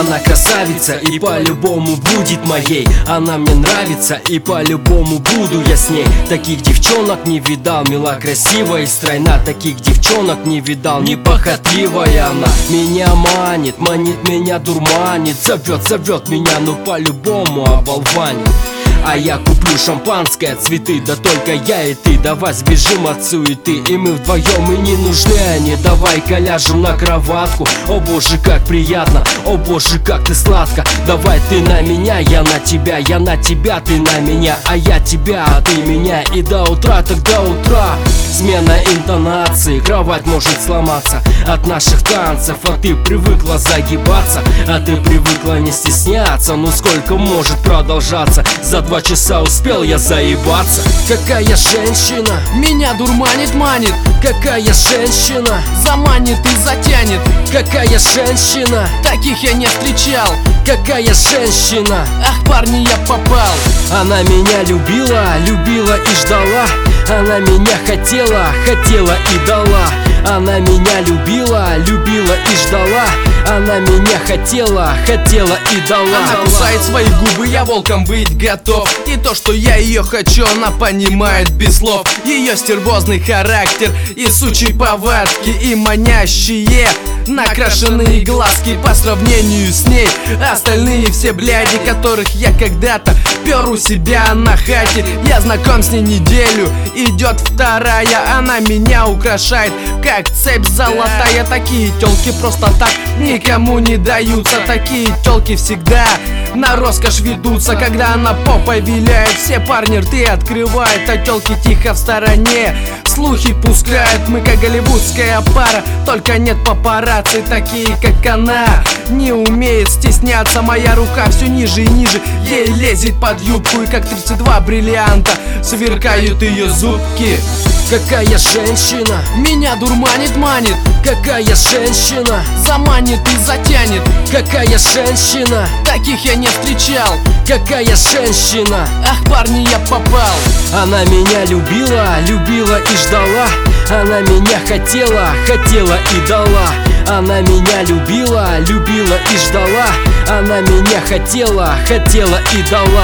Она красавица и по-любому будет моей. Она мне нравится и по-любому буду я с ней. Таких девчонок не видал, мила, красивая и стройна. Таких девчонок не видал, непохотливая она. Меня манит, манит меня, дурманит. Зовет меня, ну по-любому оболванит. А я куплю шампанское, цветы, да только я и ты. Давай сбежим от суеты, и мы вдвоем, и не нужны они. Давай-ка ляжем на кроватку. О боже, как приятно, о боже, как ты сладко. Давай ты на меня, я на тебя, я на тебя, ты на меня. А я тебя, а ты меня, и до утра, так до утра. Смена интонации, кровать может сломаться от наших танцев. А ты привыкла загибаться, а ты привыкла не стесняться. Ну сколько может продолжаться? За 2 часа успел я заебаться. Какая женщина меня дурманит, манит. Какая женщина заманит и затянет. Какая женщина, таких я не встречал. Какая женщина, ах, парни, я попал. Она меня любила, любила и ждала. Она меня хотела, хотела и дала. Она меня любила, любила и ждала. Она меня хотела, хотела и дала. Она кусает свои губы, я волком быть готов. И то, что я ее хочу, она понимает без слов. Ее стервозный характер и сучьи повадки, и манящие накрашенные глазки. По сравнению с ней остальные все бляди, которых я когда-то пер у себя на хате. Я знаком с ней неделю, идет вторая. Она меня украшает, как цепь золотая. Такие тёлки просто так никому не даются. Такие тёлки всегда на роскошь ведутся. Когда она попой виляет, все парни рты открывают, а тёлки тихо в стороне слухи пускают. Мы как голливудская пара, только нет папарацци. Такие как она не умеет стесняться. Моя рука все ниже и ниже ей лезет под юбку, и как 32 бриллианта сверкают ее зубки. Какая женщина меня дурманит, манит. Какая женщина заманит и затянет. Какая женщина, таких я не встречал. Какая женщина, ах, парни, я попал. Она меня любила, любила и ждала. Она меня хотела, хотела и дала. Она меня любила, любила и ждала. Она меня хотела, хотела и дала.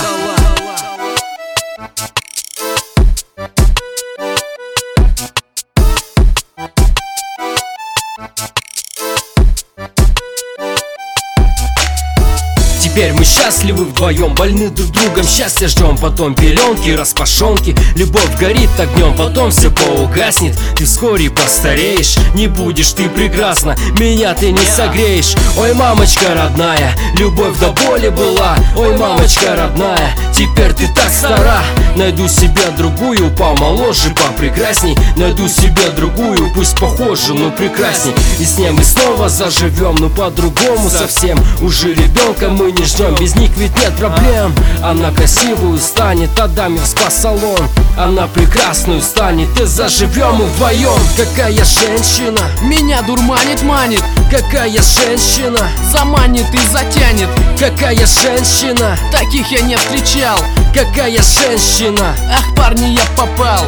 Теперь мы счастливы вдвоем, больны друг другом, счастья ждем. Потом пеленки, распашонки, любовь горит огнем, потом все поугаснет. Ты вскоре постареешь, не будешь ты прекрасна, меня ты не согреешь. Ой, мамочка родная, любовь до боли была. Ой, мамочка родная, теперь ты так стара. Найду себе другую, помоложе, попрекрасней. Найду себе другую, пусть похожа, но прекрасней. И с ней мы снова заживем, но по-другому совсем. Уже ребенка мы не ждем, без них ведь нет проблем. Она красивую станет, отдам ее в спа-салон. Она прекрасную станет, и заживем мы вдвоем. Какая женщина меня дурманит, манит. Какая женщина заманит и затянет. Какая женщина, таких я не встречал. Какая женщина, ах, парни, я попал.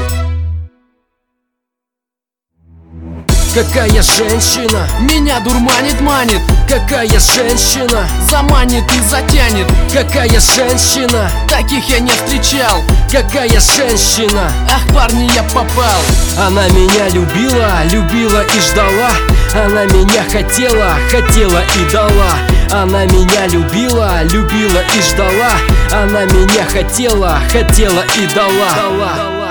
Какая женщина меня дурманит, манит. Какая женщина заманит и затянет. Какая женщина, таких я не встречал. Какая женщина, ах, парни, я попал. Она меня любила, любила и ждала. Она меня хотела, хотела и дала. Она меня любила, любила и ждала. Она меня хотела, хотела и дала.